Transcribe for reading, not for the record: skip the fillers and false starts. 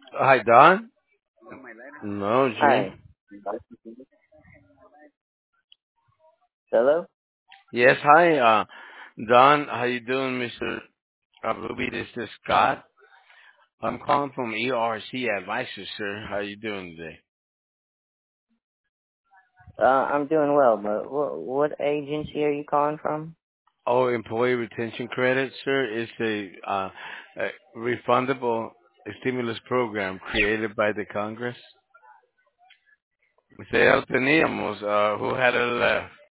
Hi, Don. No, June. Hi. Hello? Yes, hi, Don. How you doing, Mr. Ruby? This is Scott. I'm calling from ERC Advisors, sir. How you doing today? I'm doing well, but what agency are you calling from? Oh, employee retention credit, sir, is a refundable stimulus program created by the Congress. Ya lo teníamos. Who had it left?